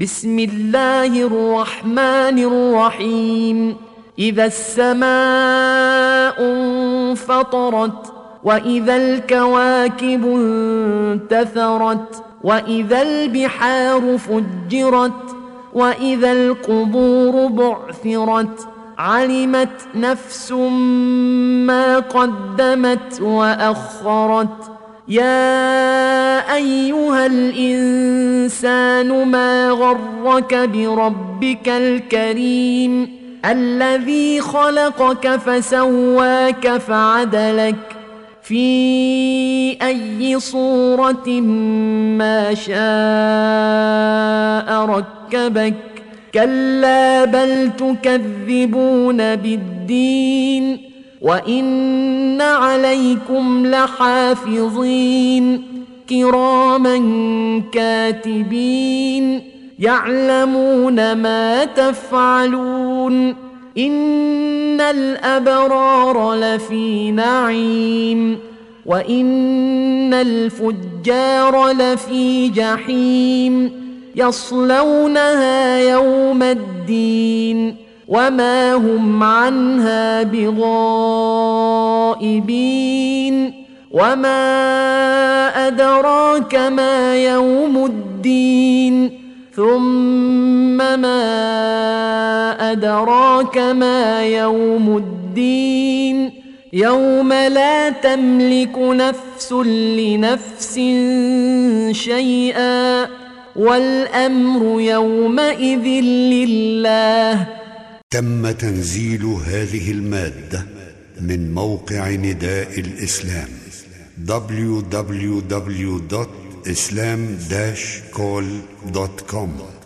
بسم الله الرحمن الرحيم. إذا السماء انفطرت وإذا الكواكب انتثرت وإذا البحار فجرت وإذا القبور بعثرت علمت نفس ما قدمت وأخرت. يا أيها الإنسان ما غرك بربك الكريم الذي خلقك فسواك فعدلك في أي صورة ما شاء ركبك. كلا بل تكذبون بالدين وإن عليكم لحافظين كراما كاتبين يعلمون ما تفعلون. إن الأبرار لفي نعيم وإن الفجار لفي جحيم يصلونها يوم الدين وما هم عنها بغائبين. وما أدراك ما يوم الدين ثم ما أدراك ما يوم الدين يوم لا تملك نفس لنفس شيئا والأمر يومئذ لله. تم تنزيل هذه المادة من موقع نداء الإسلام www.islam-call.com